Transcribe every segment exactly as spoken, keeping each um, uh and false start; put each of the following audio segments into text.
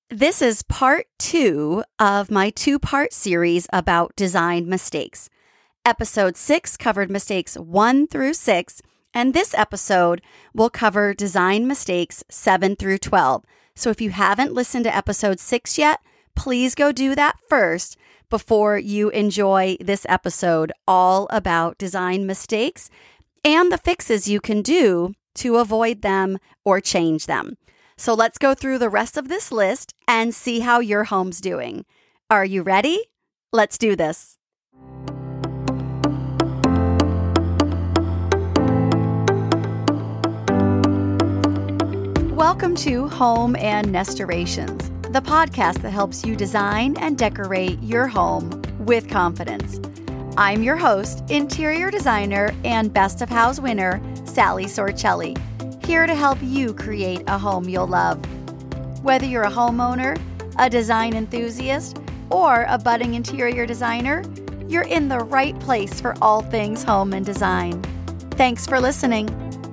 This is part two of my two-part series about design mistakes. Episode six covered mistakes one through six, and this episode will cover design mistakes seven through twelve. So if you haven't listened to episode six yet, please go do that first before you enjoy this episode all about design mistakes and the fixes you can do to avoid them or change them. So let's go through the rest of this list and see how your home's doing. Are you ready? Let's do this. Welcome to Home and Nestorations, the podcast that helps you design and decorate your home with confidence. I'm your host, interior designer, and Best of House winner, Sally Sorcelli, here to help you create a home you'll love. Whether you're a homeowner, a design enthusiast, or a budding interior designer, you're in the right place for all things home and design. Thanks for listening.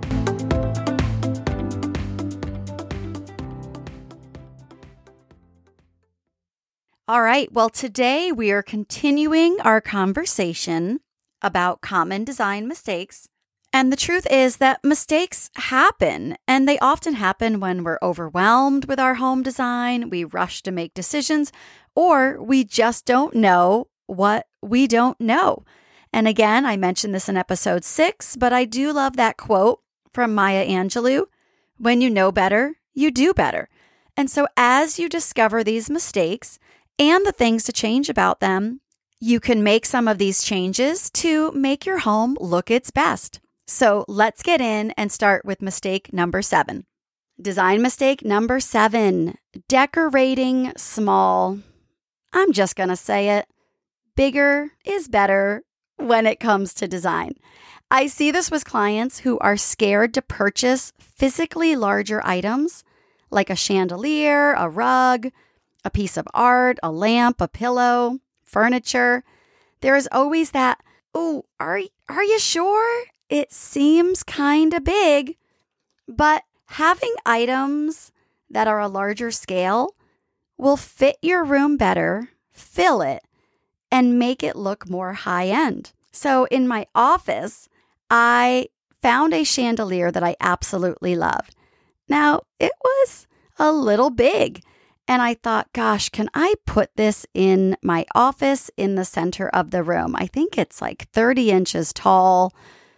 All right, well, today we are continuing our conversation about common design mistakes. And the truth is that mistakes happen, and they often happen when we're overwhelmed with our home design, we rush to make decisions, or we just don't know what we don't know. And again, I mentioned this in episode six, but I do love that quote from Maya Angelou, "When you know better, you do better." And so as you discover these mistakes and the things to change about them, you can make some of these changes to make your home look its best. So let's get in and start with mistake number seven. Design mistake number seven, decorating small. I'm just going to say it. Bigger is better when it comes to design. I see this with clients who are scared to purchase physically larger items like a chandelier, a rug, a piece of art, a lamp, a pillow, furniture. There is always that, oh, are, are you sure? It seems kind of big, but having items that are a larger scale will fit your room better, fill it, and make it look more high-end. So in my office, I found a chandelier that I absolutely loved. Now, it was a little big, and I thought, gosh, can I put this in my office in the center of the room? I think it's like thirty inches tall.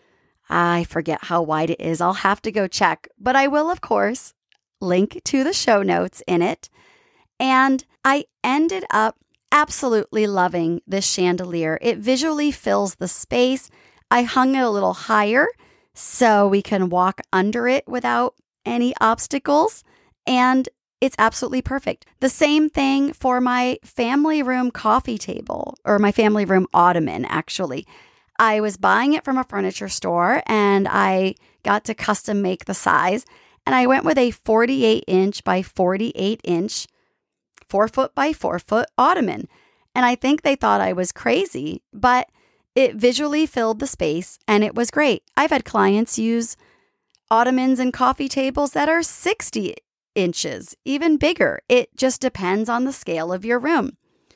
I forget how wide it is. I'll have to go check, but I will, of course, link to the show notes in it. And I ended up absolutely loving this chandelier. It visually fills the space. I hung it a little higher so we can walk under it without any obstacles. And it's absolutely perfect. The same thing for my family room coffee table, or my family room ottoman, actually. I was buying it from a furniture store and I got to custom make the size. And I went with a forty-eight inch by forty-eight inch, four foot by four foot ottoman. And I think they thought I was crazy, but it visually filled the space and it was great. I've had clients use ottomans and coffee tables that are sixty inches, even bigger. It just depends on the scale of your room.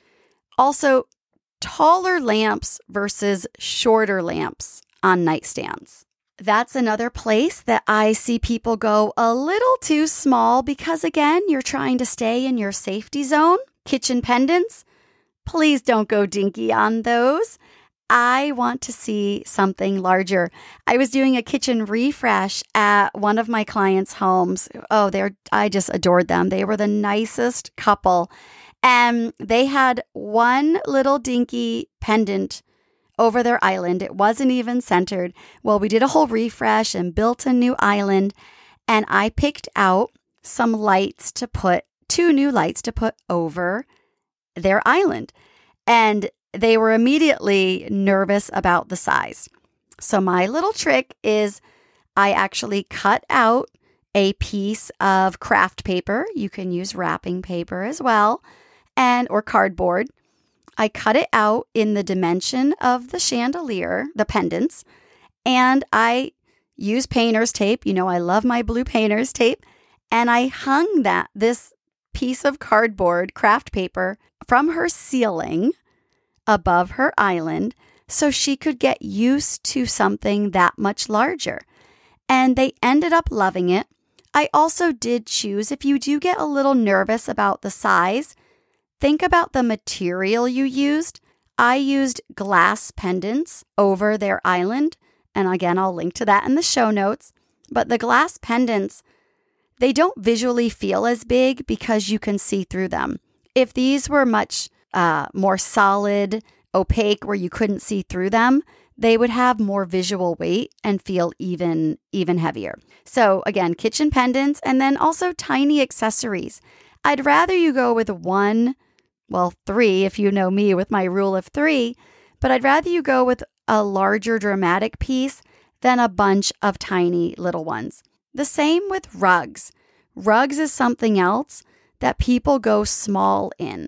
Also, taller lamps versus shorter lamps on nightstands. That's another place that I see people go a little too small because, again, you're trying to stay in your safety zone. Kitchen pendants, please don't go dinky on those. I want to see something larger. I was doing a kitchen refresh at one of my clients' homes. Oh, they're I just adored them. They were the nicest couple. And they had one little dinky pendant over their island. It wasn't even centered. Well, we did a whole refresh and built a new island. And I picked out some lights to put, two new lights to put over their island. And they were immediately nervous about the size. So my little trick is I actually cut out a piece of craft paper. You can use wrapping paper as well. And or cardboard. I cut it out in the dimension of the chandelier, the pendants, and I use painter's tape. You know, I love my blue painter's tape. And I hung that, this piece of cardboard craft paper from her ceiling above her island so she could get used to something that much larger. And they ended up loving it. I also did choose, if you do get a little nervous about the size, think about the material you used. I used glass pendants over their island. And again, I'll link to that in the show notes. But the glass pendants, they don't visually feel as big because you can see through them. If these were much uh, more solid, opaque, where you couldn't see through them, they would have more visual weight and feel even, even heavier. So again, kitchen pendants and then also tiny accessories. I'd rather you go with one, well, three, if you know me with my rule of three, but I'd rather you go with a larger dramatic piece than a bunch of tiny little ones. The same with rugs. Rugs is something else that people go small in.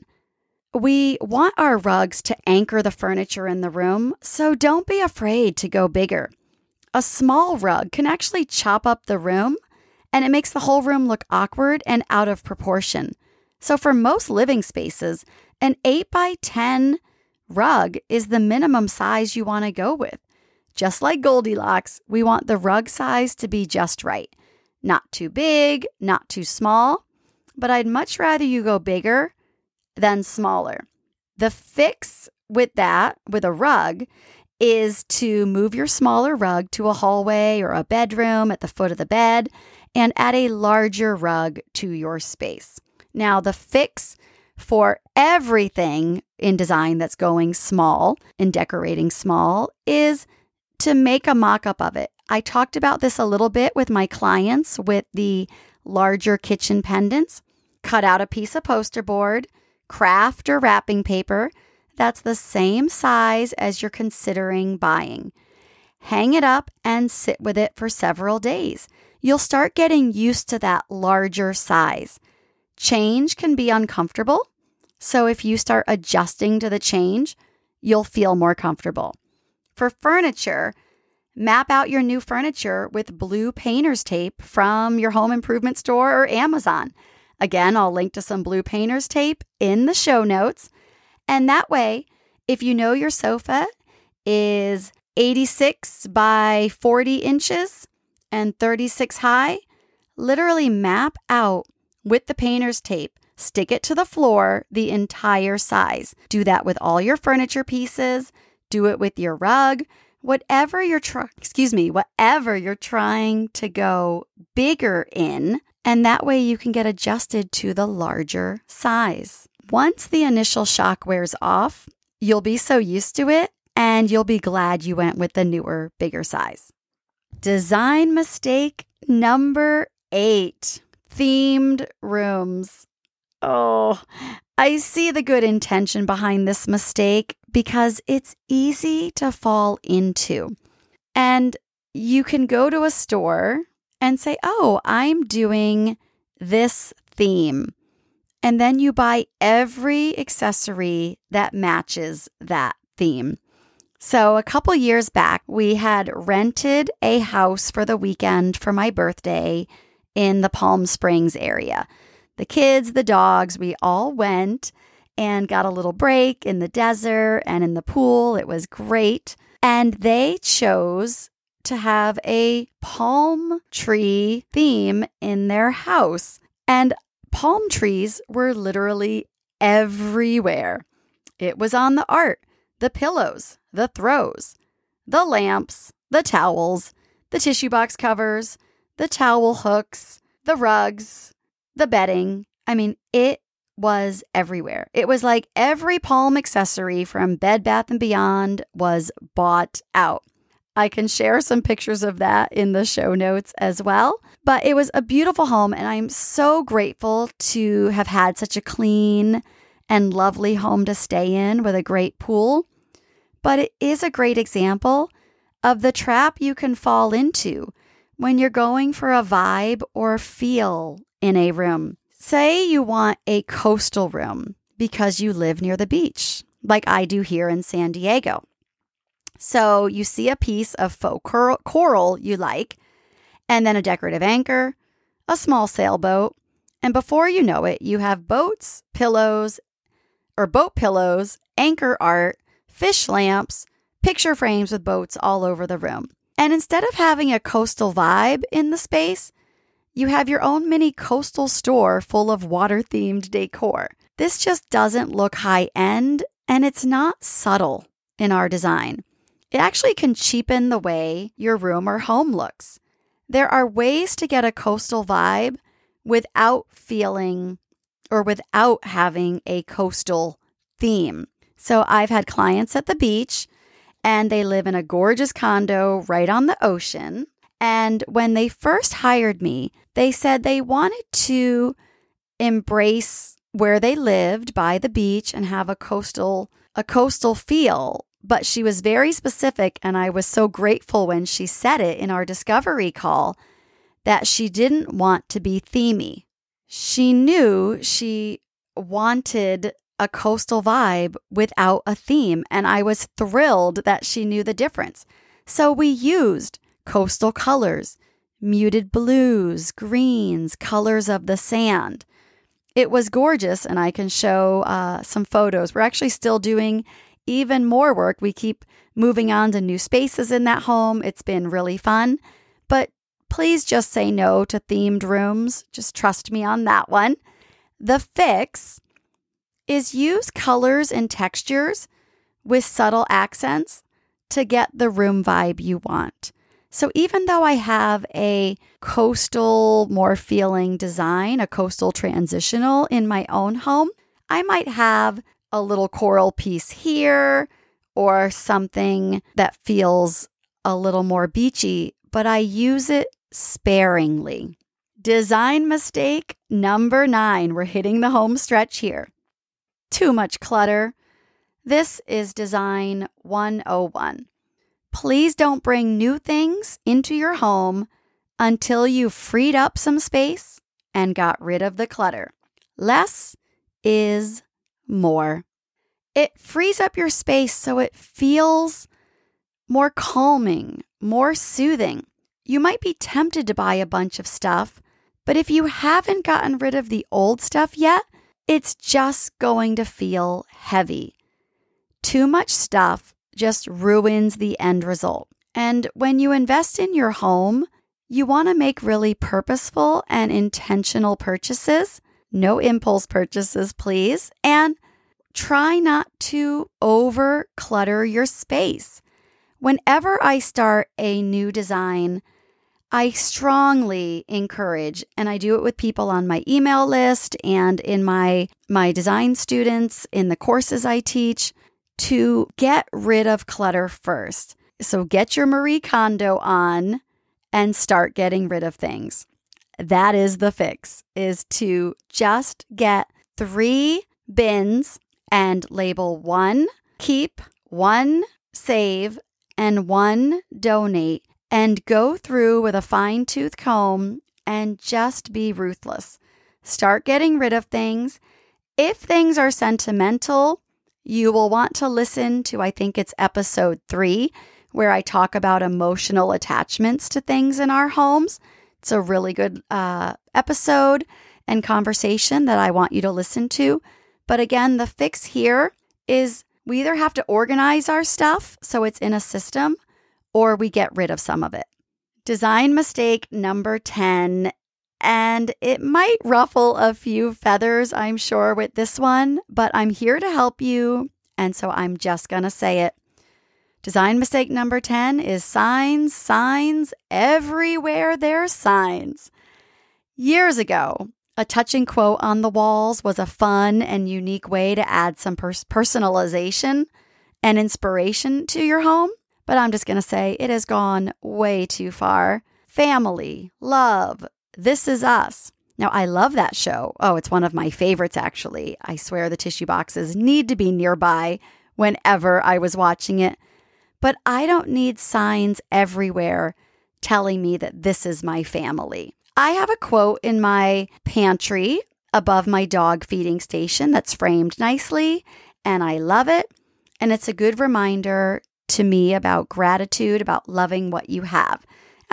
We want our rugs to anchor the furniture in the room, so don't be afraid to go bigger. A small rug can actually chop up the room, and it makes the whole room look awkward and out of proportion. So for most living spaces, an eight by ten rug is the minimum size you want to go with. Just like Goldilocks, we want the rug size to be just right. Not too big, not too small, but I'd much rather you go bigger than smaller. The fix with that, with a rug, is to move your smaller rug to a hallway or a bedroom at the foot of the bed and add a larger rug to your space. Now, the fix for everything in design that's going small and decorating small is to make a mock-up of it. I talked about this a little bit with my clients with the larger kitchen pendants. Cut out a piece of poster board, craft or wrapping paper that's the same size as you're considering buying. Hang it up and sit with it for several days. You'll start getting used to that larger size. Change can be uncomfortable, so if you start adjusting to the change, you'll feel more comfortable. For furniture, map out your new furniture with blue painter's tape from your home improvement store or Amazon. Again, I'll link to some blue painter's tape in the show notes. And that way, if you know your sofa is eighty-six by forty inches and thirty-six high, literally map out with the painter's tape, stick it to the floor, the entire size. Do that with all your furniture pieces. Do it with your rug. Whatever you're trying, excuse me, whatever you're trying to go bigger in, and that way you can get adjusted to the larger size. Once the initial shock wears off, you'll be so used to it and you'll be glad you went with the newer, bigger size. Design mistake number eight, themed rooms. Oh, I see the good intention behind this mistake because it's easy to fall into. And you can go to a store and say, oh, I'm doing this theme. And then you buy every accessory that matches that theme. So a couple years back, we had rented a house for the weekend for my birthday in the Palm Springs area. The kids, the dogs, we all went and got a little break in the desert and in the pool. It was great. And they chose to have a palm tree theme in their house. And palm trees were literally everywhere. It was on the art, the pillows, the throws, the lamps, the towels, the tissue box covers, the towel hooks, the rugs, the bedding. I mean, it was everywhere. It was like every palm accessory from Bed Bath and Beyond was bought out. I can share some pictures of that in the show notes as well. But it was a beautiful home, and I'm so grateful to have had such a clean and lovely home to stay in with a great pool. But it is a great example of the trap you can fall into when you're going for a vibe or feel in a room. Say you want a coastal room because you live near the beach, like I do here in San Diego. So you see a piece of faux cor- coral you like, and then a decorative anchor, a small sailboat, And before you know it, you have boats, pillows, or boat pillows, anchor art, fish lamps, picture frames with boats all over the room. And instead of having a coastal vibe in the space, you have your own mini coastal store full of water-themed decor. This just doesn't look high-end, and it's not subtle in our design. It actually can cheapen the way your room or home looks. There are ways to get a coastal vibe without feeling or without having a coastal theme. So I've had clients at the beach, and they live in a gorgeous condo right on the ocean. And when they first hired me, they said they wanted to embrace where they lived by the beach and have a coastal a coastal feel. But she was very specific, and I was so grateful when she said it in our discovery call that she didn't want to be themey. She knew she wanted a coastal vibe without a theme, and I was thrilled that she knew the difference. So we used coastal colors, muted blues, greens, colors of the sand. It was gorgeous, and I can show uh, some photos. We're actually still doing even more work. We keep moving on to new spaces in that home. It's been really fun, but please just say no to themed rooms. Just trust me on that one. The fix is use colors and textures with subtle accents to get the room vibe you want. So even though I have a coastal, more feeling design, a coastal transitional in my own home, I might have a little coral piece here or something that feels a little more beachy, but I use it sparingly. Design mistake number nine. We're hitting the home stretch here. Too much clutter. This is design one oh one. Please don't bring new things into your home until you've freed up some space and got rid of the clutter. Less is more. It frees up your space so it feels more calming, more soothing. You might be tempted to buy a bunch of stuff, but if you haven't gotten rid of the old stuff yet, it's just going to feel heavy. Too much stuff just ruins the end result. And when you invest in your home, you want to make really purposeful and intentional purchases. No impulse purchases, please. And try not to over clutter your space. Whenever I start a new design, I strongly encourage, and I do it with people on my email list and in my, my design students in the courses I teach, to get rid of clutter first. So get your Marie Kondo on and start getting rid of things. That is the fix, is to just get three bins and label one keep, one save, and one donate, and go through with a fine-tooth comb and just be ruthless. Start getting rid of things. If things are sentimental, you will want to listen to, I think it's episode three, where I talk about emotional attachments to things in our homes. It's a really good uh, episode and conversation that I want you to listen to. But again, the fix here is we either have to organize our stuff so it's in a system, or we get rid of some of it. Design mistake number ten, and it might ruffle a few feathers, I'm sure, with this one, but I'm here to help you, and so I'm just going to say it. Design mistake number ten is signs, signs, everywhere there's signs. Years ago, a touching quote on the walls was a fun and unique way to add some pers- personalization and inspiration to your home. But I'm just going to say it has gone way too far. Family, love, This Is Us. Now, I love that show. Oh, it's one of my favorites, actually. I swear the tissue boxes need to be nearby whenever I was watching it. But I don't need signs everywhere telling me that this is my family. I have a quote in my pantry above my dog feeding station that's framed nicely, and I love it. And it's a good reminder to me about gratitude, about loving what you have.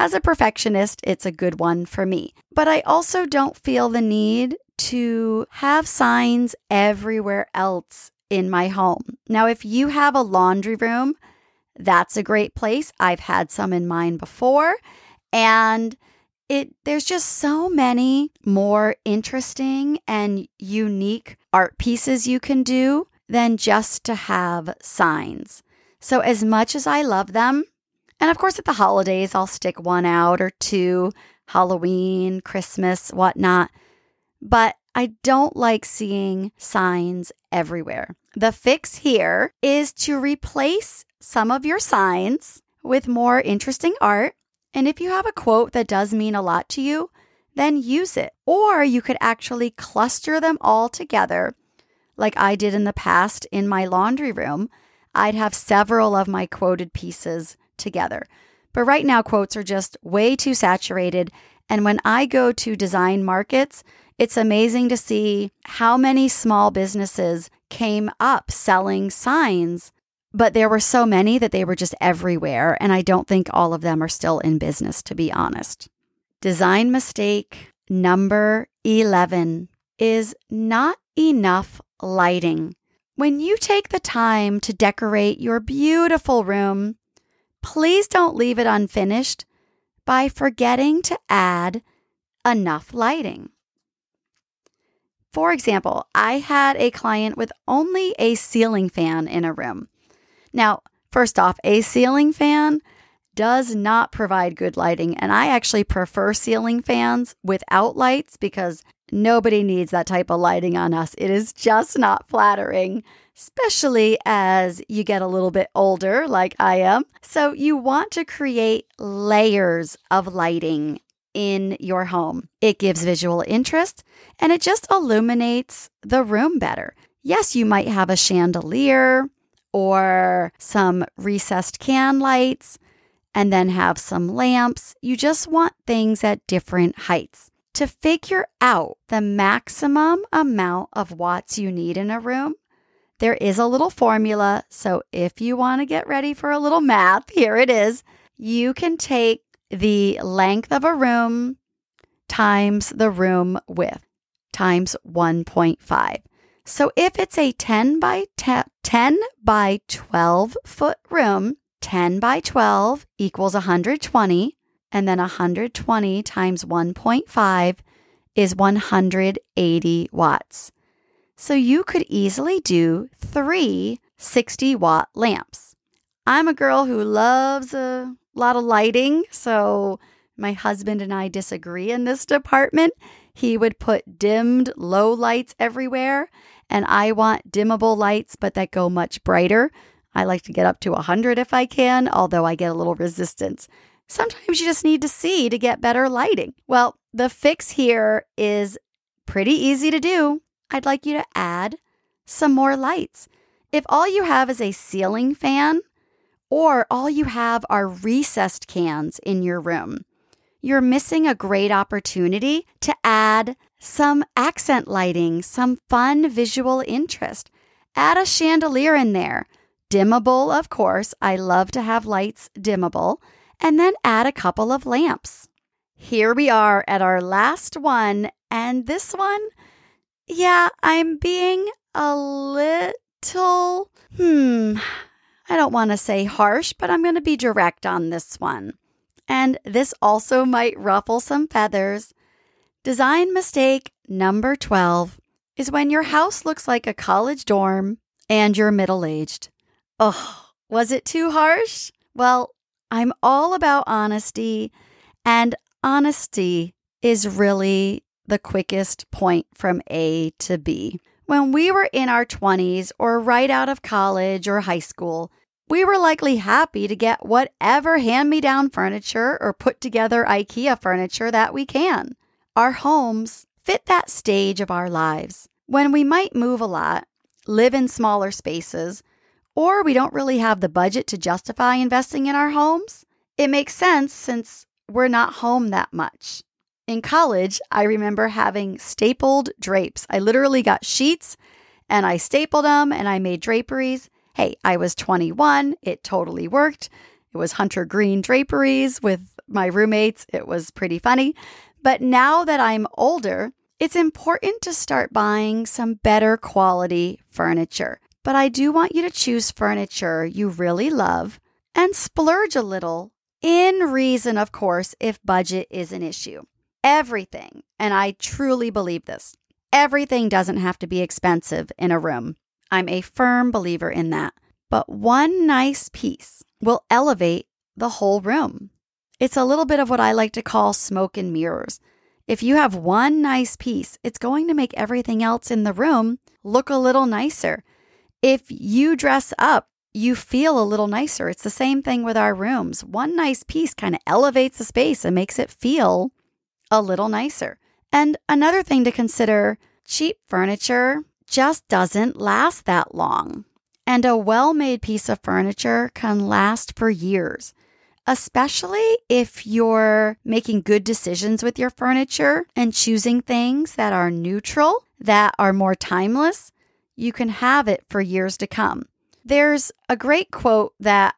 as a perfectionist, it's a good one for me. But I also don't feel the need to have signs everywhere else in my home. Now, if you have a laundry room, that's a great place. I've had some in mine before, and it there's just so many more interesting and unique art pieces you can do than just to have signs. So as much as I love them, and of course at the holidays, I'll stick one out or two, Halloween, Christmas, whatnot, but I don't like seeing signs everywhere. The fix here is to replace some of your signs with more interesting art. And if you have a quote that does mean a lot to you, then use it. Or you could actually cluster them all together like I did in the past in my laundry room. I'd have several of my quoted pieces together. But right now, quotes are just way too saturated. And when I go to design markets, it's amazing to see how many small businesses came up selling signs. But there were so many that they were just everywhere, and I don't think all of them are still in business, to be honest. Design mistake number eleven is not enough lighting. When you take the time to decorate your beautiful room, please don't leave it unfinished by forgetting to add enough lighting. For example, I had a client with only a ceiling fan in a room. Now, first off, a ceiling fan does not provide good lighting, and I actually prefer ceiling fans without lights because nobody needs that type of lighting on us. It is just not flattering, especially as you get a little bit older like I am. So you want to create layers of lighting in your home. It gives visual interest, and it just illuminates the room better. Yes, you might have a chandelier or some recessed can lights, and then have some lamps. You just want things at different heights. To figure out the maximum amount of watts you need in a room, there is a little formula. So if you want to get ready for a little math, here it is. You can take the length of a room times the room width times one point five. So if it's a ten by twelve foot room, ten by twelve equals one hundred twenty, and then one hundred twenty times one point five is one hundred eighty watts. So you could easily do three sixty watt lamps. I'm a girl who loves a lot of lighting, so my husband and I disagree in this department. He would put dimmed low lights everywhere, and I want dimmable lights, but that go much brighter. I like to get up to one hundred if I can, although I get a little resistance. Sometimes you just need to see to get better lighting. Well, the fix here is pretty easy to do. I'd like you to add some more lights. If all you have is a ceiling fan, or all you have are recessed cans in your room, you're missing a great opportunity to add some accent lighting, some fun visual interest. Add a chandelier in there. Dimmable, of course. I love to have lights dimmable. And then add a couple of lamps. Here we are at our last one. And this one, yeah, I'm being a little, hmm, I don't want to say harsh, but I'm going to be direct on this one. And this also might ruffle some feathers. Design mistake number twelve is when your house looks like a college dorm and you're middle-aged. Oh, was it too harsh? Well, I'm all about honesty, and honesty is really the quickest point from A to B. When we were in our twenties or right out of college or high school, we were likely happy to get whatever hand-me-down furniture or put together IKEA furniture that we can. Our homes fit that stage of our lives when we might move a lot, live in smaller spaces, or we don't really have the budget to justify investing in our homes. It makes sense since we're not home that much. In college, I remember having stapled drapes. I literally got sheets and I stapled them and I made draperies. Hey, I was twenty-one. It totally worked. It was hunter green draperies with my roommates. It was pretty funny. But now that I'm older, it's important to start buying some better quality furniture. But I do want you to choose furniture you really love and splurge a little, in reason, of course, if budget is an issue. Everything, and I truly believe this, everything doesn't have to be expensive in a room. I'm a firm believer in that. But one nice piece will elevate the whole room. It's a little bit of what I like to call smoke and mirrors. If you have one nice piece, it's going to make everything else in the room look a little nicer. If you dress up, you feel a little nicer. It's the same thing with our rooms. One nice piece kind of elevates the space and makes it feel a little nicer. And another thing to consider, cheap furniture just doesn't last that long. And a well-made piece of furniture can last for years, especially if you're making good decisions with your furniture and choosing things that are neutral, that are more timeless. You can have it for years to come. There's a great quote that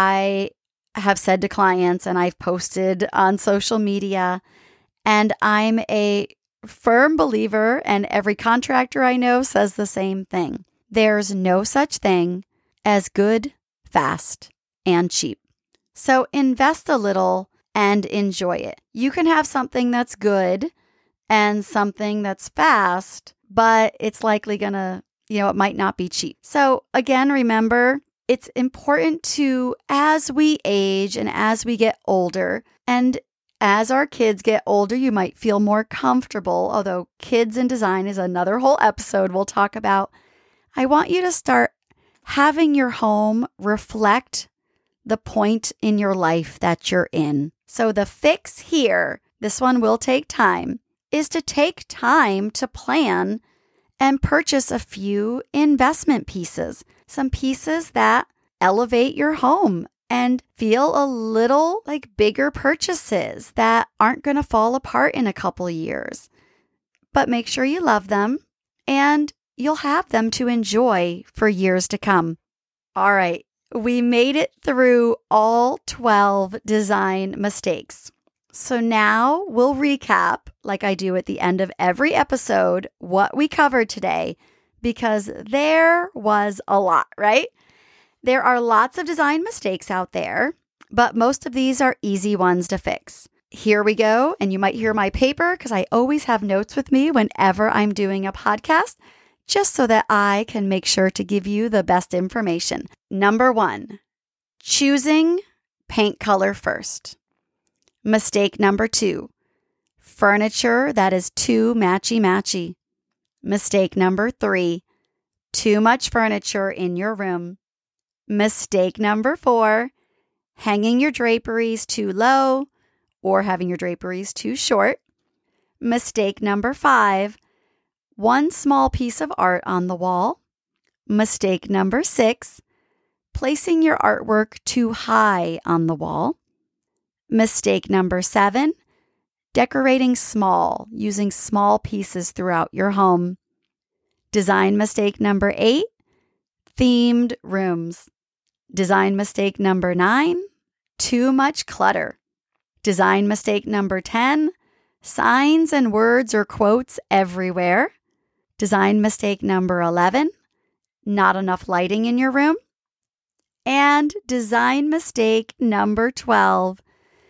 I have said to clients and I've posted on social media, and I'm a firm believer, and every contractor I know says the same thing. There's no such thing as good, fast, and cheap. So invest a little and enjoy it. You can have something that's good and something that's fast, but it's likely going to, you know, it might not be cheap. So again, remember, it's important to, as we age and as we get older, and as our kids get older, you might feel more comfortable, although kids and design is another whole episode we'll talk about. I want you to start having your home reflect the point in your life that you're in. So the fix here, this one will take time, is to take time to plan and purchase a few investment pieces, some pieces that elevate your home and feel a little like bigger purchases that aren't going to fall apart in a couple of years. But make sure you love them and you'll have them to enjoy for years to come. All right, we made it through all twelve design mistakes. So now we'll recap, like I do at the end of every episode, what we covered today, because there was a lot, right? There are lots of design mistakes out there, but most of these are easy ones to fix. Here we go, and you might hear my paper because I always have notes with me whenever I'm doing a podcast, just so that I can make sure to give you the best information. Number one, choosing paint color first. Mistake number two, furniture that is too matchy-matchy. Mistake number three, too much furniture in your room. Mistake number four, hanging your draperies too low or having your draperies too short. Mistake number five, one small piece of art on the wall. Mistake number six, placing your artwork too high on the wall. Mistake number seven, decorating small, using small pieces throughout your home. Design mistake number eight, themed rooms. Design mistake number nine, too much clutter. Design mistake number ten, signs and words or quotes everywhere. Design mistake number eleven, not enough lighting in your room. And design mistake number twelve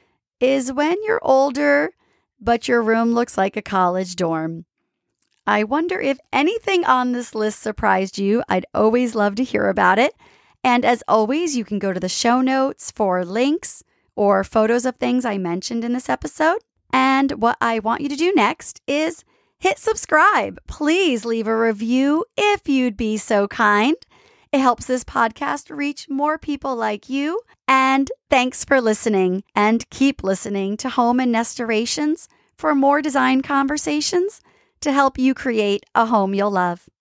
is when you're older, but your room looks like a college dorm. I wonder if anything on this list surprised you. I'd always love to hear about it. And as always, you can go to the show notes for links or photos of things I mentioned in this episode. And what I want you to do next is hit subscribe. Please leave a review if you'd be so kind. It helps this podcast reach more people like you. And thanks for listening, and keep listening to Home and Nestorations for more design conversations to help you create a home you'll love.